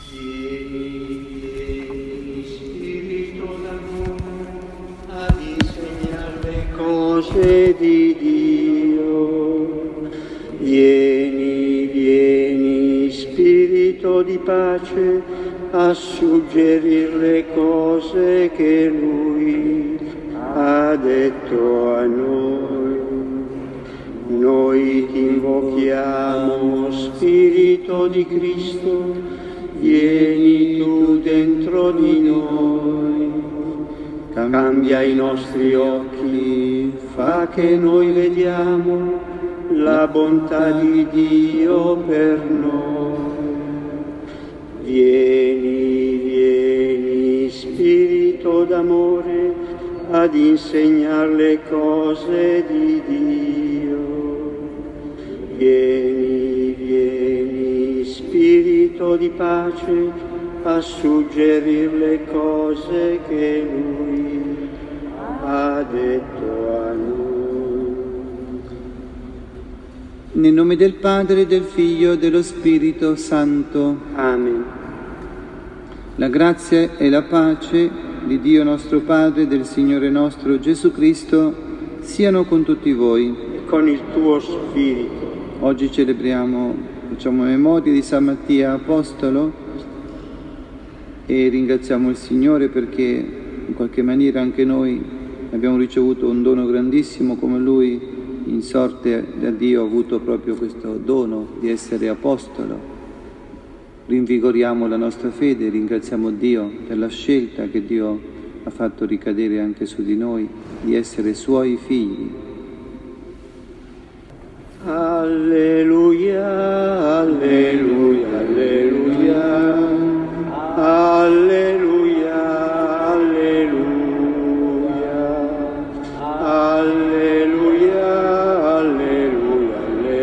Vieni, Spirito d'amore, ad insegnare le cose di Dio. Vieni, vieni, Spirito di pace, a suggerire le cose che Lui ha detto a noi. Noi ti invochiamo, Spirito di Cristo, vieni tu dentro di noi. Cambia i nostri occhi, fa che noi vediamo la bontà di Dio per noi. Vieni, vieni, Spirito d'amore, ad insegnare le cose di Dio. Vieni, vieni, Spirito di pace, a suggerire le cose che Lui ha detto a noi. Nel nome del Padre, del Figlio e dello Spirito Santo. Amen. La grazia e la pace di Dio nostro Padre e del Signore nostro Gesù Cristo siano con tutti voi. E con il tuo Spirito. Oggi facciamo memoria di San Mattia Apostolo e ringraziamo il Signore perché in qualche maniera anche noi abbiamo ricevuto un dono grandissimo come Lui in sorte da Dio ha avuto proprio questo dono di essere Apostolo. Rinvigoriamo la nostra fede, ringraziamo Dio per la scelta che Dio ha fatto ricadere anche su di noi di essere Suoi figli. Alleluia, alleluia, alleluia, alleluia, alleluia, alleluia, alleluia,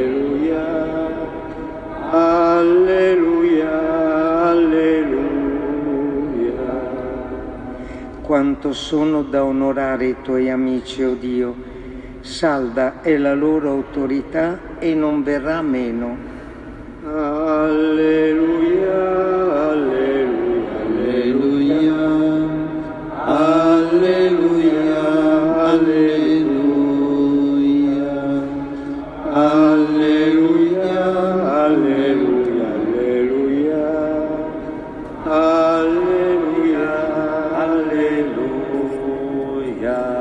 alleluia, alleluia. Quanto sono da onorare i tuoi amici, o Dio. Salda è la loro autorità e non verrà meno. Alleluia, alleluia, alleluia, alleluia, alleluia, alleluia, alleluia, alleluia, alleluia.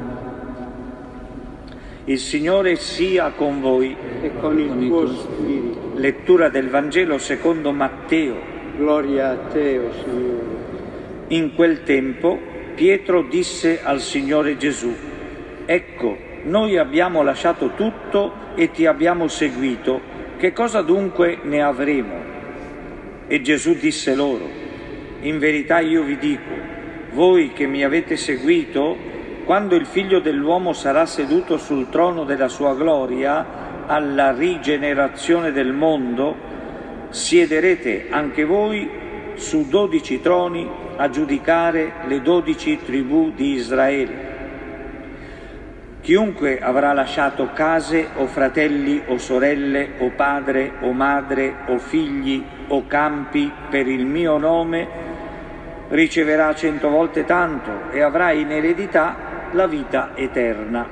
Il Signore sia con voi. E con il tuo Spirito. Lettura del Vangelo secondo Matteo. Gloria a te, o Signore. In quel tempo Pietro disse al Signore Gesù: «Ecco, noi abbiamo lasciato tutto e ti abbiamo seguito. Che cosa dunque ne avremo?» E Gesù disse loro: «In verità io vi dico, voi che mi avete seguito, quando il Figlio dell'uomo sarà seduto sul trono della sua gloria, alla rigenerazione del mondo, siederete anche voi su 12 troni a giudicare le 12 tribù di Israele. Chiunque avrà lasciato case o fratelli o sorelle o padre o madre o figli o campi per il mio nome, riceverà 100 volte tanto e avrà in eredità la vita eterna».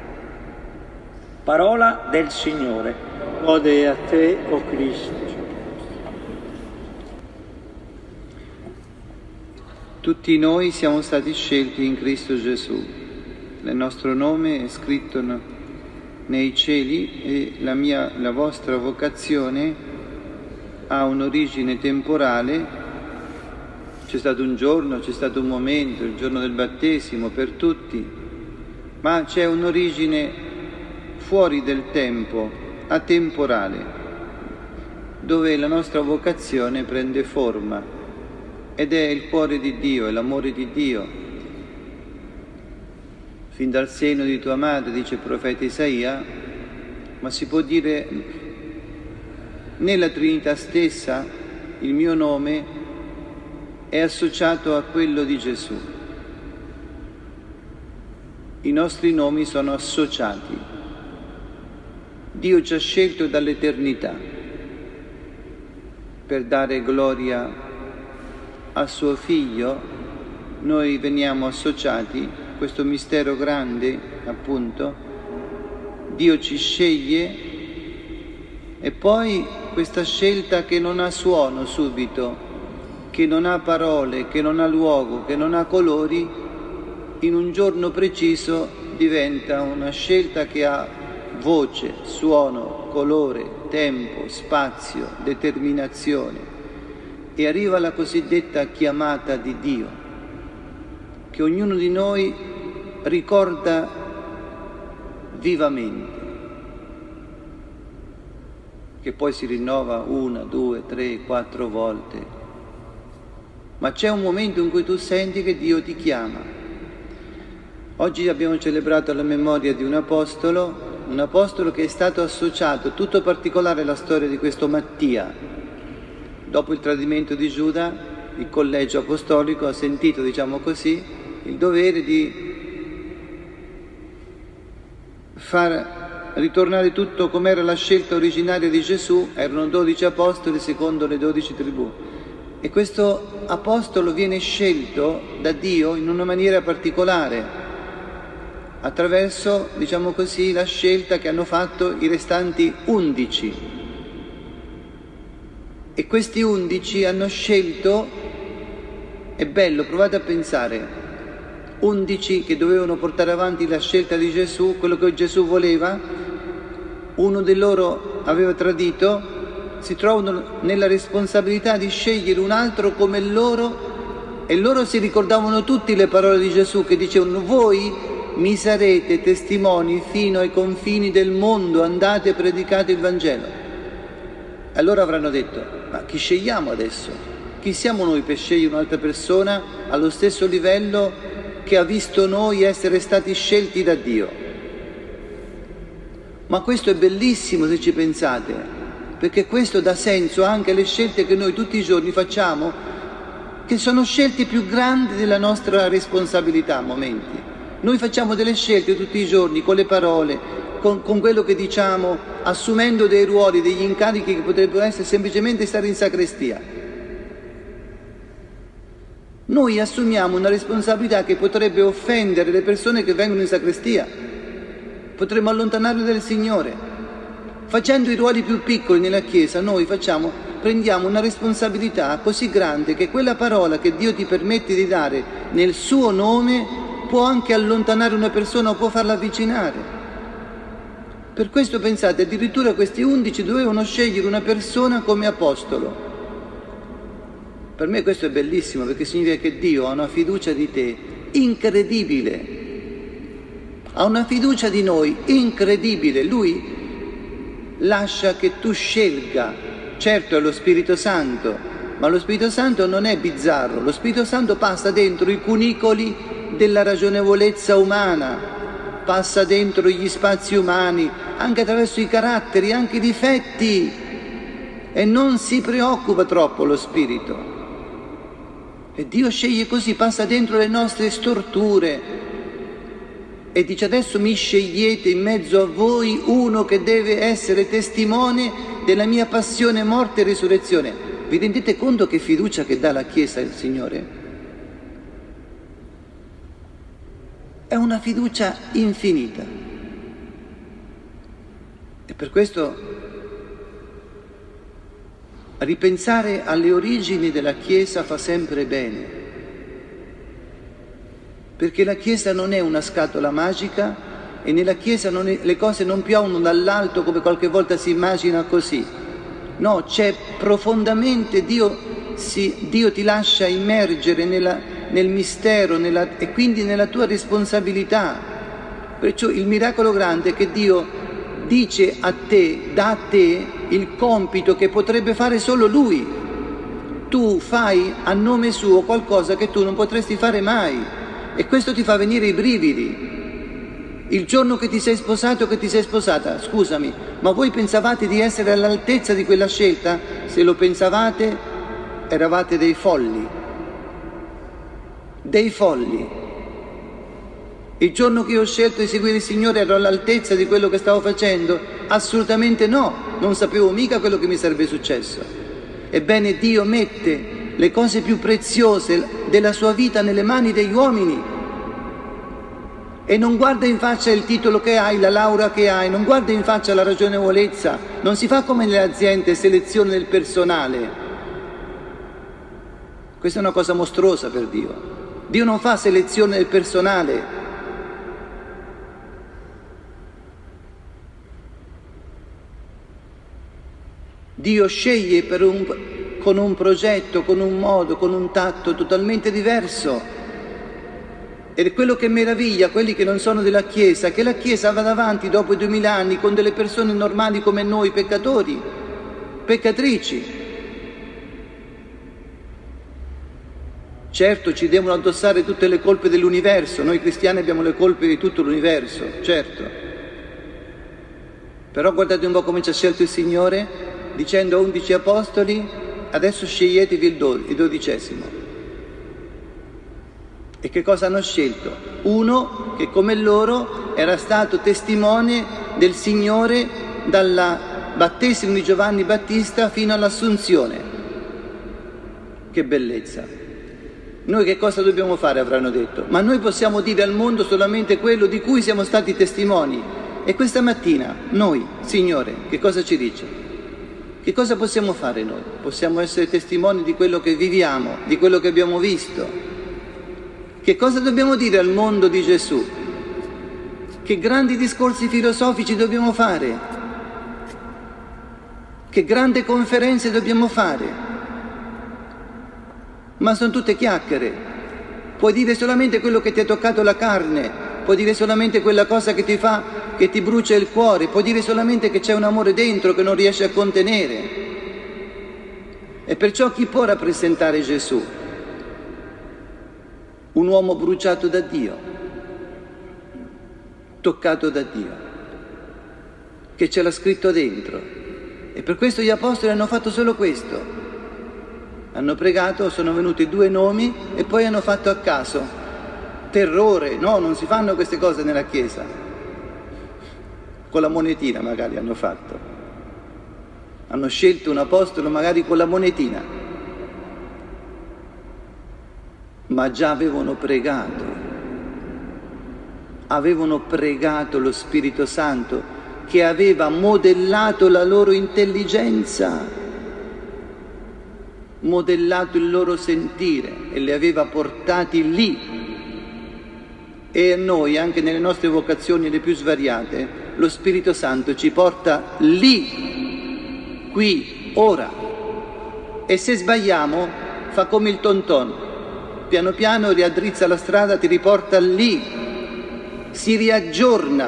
Parola del Signore. Lode a te, o Cristo. Tutti noi siamo stati scelti in Cristo Gesù. Il nostro nome è scritto nei cieli e la vostra vocazione ha un'origine temporale. C'è stato un giorno, c'è stato un momento, il giorno del battesimo per tutti, ma c'è un'origine fuori del tempo, atemporale, dove la nostra vocazione prende forma ed è il cuore di Dio, è l'amore di Dio. Fin dal seno di tua madre, dice il profeta Isaia, ma si può dire nella Trinità stessa il mio nome è associato a quello di Gesù. I nostri nomi sono associati. Dio ci ha scelto dall'eternità per dare gloria a suo Figlio, noi veniamo associati, questo mistero grande, appunto, Dio ci sceglie e poi questa scelta che non ha suono subito, che non ha parole, che non ha luogo, che non ha colori, in un giorno preciso diventa una scelta che ha voce, suono, colore, tempo, spazio, determinazione. E arriva la cosiddetta chiamata di Dio, che ognuno di noi ricorda vivamente, che poi si rinnova 1, 2, 3, 4 volte. Ma c'è un momento in cui tu senti che Dio ti chiama. Oggi abbiamo celebrato la memoria di un apostolo che è stato associato, tutto particolare alla storia di questo Mattia. Dopo il tradimento di Giuda, il collegio apostolico ha sentito, diciamo così, il dovere di far ritornare tutto come era la scelta originaria di Gesù. Erano 12 apostoli secondo le 12 tribù. E questo apostolo viene scelto da Dio in una maniera particolare, attraverso, diciamo così, la scelta che hanno fatto i restanti 11. E questi 11 hanno scelto, è bello, provate a pensare, 11 che dovevano portare avanti la scelta di Gesù, quello che Gesù voleva, uno di loro aveva tradito, si trovano nella responsabilità di scegliere un altro come loro, e loro si ricordavano tutti le parole di Gesù che dicevano: voi mi sarete testimoni fino ai confini del mondo, andate e predicate il Vangelo. Allora avranno detto: ma chi scegliamo adesso? Chi siamo noi per scegliere un'altra persona allo stesso livello che ha visto noi essere stati scelti da Dio? Ma questo è bellissimo se ci pensate, perché questo dà senso anche alle scelte che noi tutti i giorni facciamo, che sono scelte più grandi della nostra responsabilità a momenti. Noi facciamo delle scelte tutti i giorni con le parole, con quello che diciamo, assumendo dei ruoli, degli incarichi che potrebbero essere semplicemente stare in sacrestia. Noi assumiamo una responsabilità che potrebbe offendere le persone che vengono in sacrestia, potremmo allontanarle dal Signore. Facendo i ruoli più piccoli nella Chiesa, noi prendiamo una responsabilità così grande che quella parola che Dio ti permette di dare nel suo nome può anche allontanare una persona o può farla avvicinare. Per questo pensate, addirittura questi 11 dovevano scegliere una persona come apostolo. Per me questo è bellissimo, perché significa che Dio ha una fiducia di te incredibile, ha una fiducia di noi incredibile. Lui lascia che tu scelga. Certo è lo Spirito Santo, ma lo Spirito Santo non è bizzarro, lo Spirito Santo passa dentro i cunicoli della ragionevolezza umana, passa dentro gli spazi umani, anche attraverso i caratteri, anche i difetti, e non si preoccupa troppo lo Spirito. E Dio sceglie così, passa dentro le nostre storture e dice: adesso mi scegliete in mezzo a voi uno che deve essere testimone della mia passione, morte e risurrezione. Vi rendete conto che fiducia che dà la Chiesa il Signore? È una fiducia infinita. E per questo ripensare alle origini della Chiesa fa sempre bene, perché la Chiesa non è una scatola magica e nella Chiesa le cose non piovono dall'alto come qualche volta si immagina così. No, c'è profondamente Dio ti lascia immergere nel mistero e quindi nella tua responsabilità. Perciò il miracolo grande è che Dio dice a te, dà a te il compito che potrebbe fare solo Lui. Tu fai a nome suo qualcosa che tu non potresti fare mai, e questo ti fa venire i brividi. Il giorno che ti sei sposato o che ti sei sposata, scusami, ma voi pensavate di essere all'altezza di quella scelta? Se lo pensavate, eravate dei folli. Dei folli. Il giorno che io ho scelto di seguire il Signore ero all'altezza di quello che stavo facendo? Assolutamente no, non sapevo mica quello che mi sarebbe successo. Ebbene, Dio mette le cose più preziose della sua vita nelle mani degli uomini. E non guarda in faccia il titolo che hai, la laurea che hai, non guarda in faccia la ragionevolezza, non si fa come nelle aziende, selezione del personale. Questa è una cosa mostruosa per Dio. Dio non fa selezione del personale. Dio sceglie con un progetto, con un modo, con un tatto totalmente diverso. Ed è quello che meraviglia quelli che non sono della Chiesa, che la Chiesa vada avanti dopo i 2000 anni con delle persone normali come noi, peccatori, peccatrici. Certo, ci devono addossare tutte le colpe dell'universo, noi cristiani abbiamo le colpe di tutto l'universo, certo. Però guardate un po' come ci ha scelto il Signore, dicendo a 11 apostoli, adesso sceglietevi il 12°. E che cosa hanno scelto? Uno che come loro era stato testimone del Signore dal battesimo di Giovanni Battista fino all'Assunzione. Che bellezza! Noi che cosa dobbiamo fare, avranno detto? Ma noi possiamo dire al mondo solamente quello di cui siamo stati testimoni. E questa mattina noi, Signore, che cosa ci dice? Che cosa possiamo fare noi? Possiamo essere testimoni di quello che viviamo, di quello che abbiamo visto. Che cosa dobbiamo dire al mondo di Gesù? Che grandi discorsi filosofici dobbiamo fare? Che grandi conferenze dobbiamo fare? Ma sono tutte chiacchiere. Puoi dire solamente quello che ti ha toccato la carne, puoi dire solamente quella cosa che ti fa, che ti brucia il cuore, puoi dire solamente che c'è un amore dentro che non riesci a contenere. E perciò chi può rappresentare Gesù? Un uomo bruciato da Dio, toccato da Dio, che ce l'ha scritto dentro. E per questo gli apostoli hanno fatto solo questo. Hanno pregato, sono venuti 2 nomi e poi hanno fatto a caso. Terrore, no, non si fanno queste cose nella Chiesa. Con la monetina magari hanno fatto. Hanno scelto un apostolo magari con la monetina. Ma già avevano pregato lo Spirito Santo che aveva modellato la loro intelligenza, modellato il loro sentire e li aveva portati lì. E a noi, anche nelle nostre vocazioni le più svariate, lo Spirito Santo ci porta lì, qui, ora. E se sbagliamo fa come il tonton. Piano piano riaddrizza la strada, ti riporta lì, si riaggiorna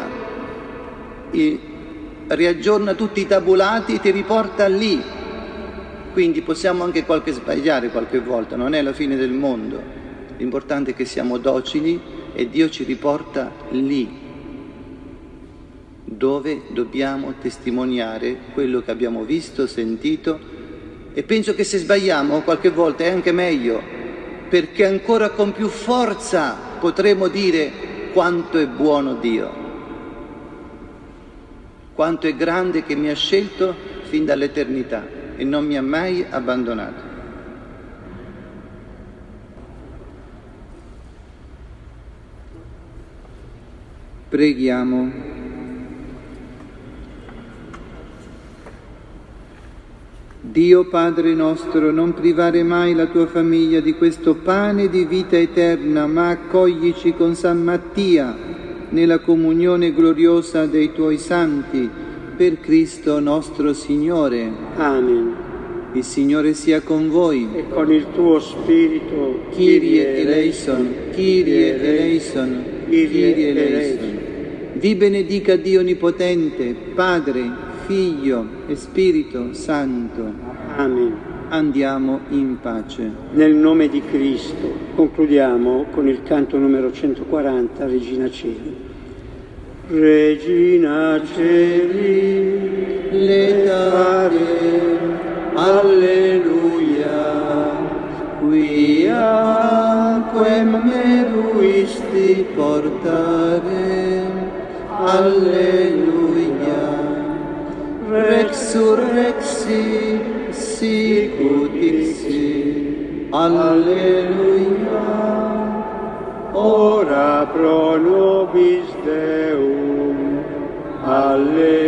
tutti i tabulati e ti riporta lì. Quindi possiamo anche sbagliare qualche volta, non è la fine del mondo. L'importante è che siamo docili e Dio ci riporta lì, dove dobbiamo testimoniare quello che abbiamo visto, sentito. E penso che se sbagliamo qualche volta è anche meglio, perché ancora con più forza potremo dire quanto è buono Dio, quanto è grande che mi ha scelto fin dall'eternità e non mi ha mai abbandonato. Preghiamo. Dio Padre nostro, non privare mai la tua famiglia di questo pane di vita eterna, ma accoglici con San Mattia nella comunione gloriosa dei tuoi santi, per Cristo nostro Signore. Amen. Il Signore sia con voi. E con il tuo spirito. Kyrie eleison, Kyrie eleison, Kyrie eleison. Vi benedica Dio Onnipotente, Padre, Figlio e Spirito Santo. Amen. Andiamo in pace. Nel nome di Cristo concludiamo con il canto numero 140, Regina Celi. Regina Celi, letare, alleluia, quiaquem meruisti portare, alleluia. Resurrexi sicut ixi, Alleluia. Ora pro nobis Deum. Alleluia.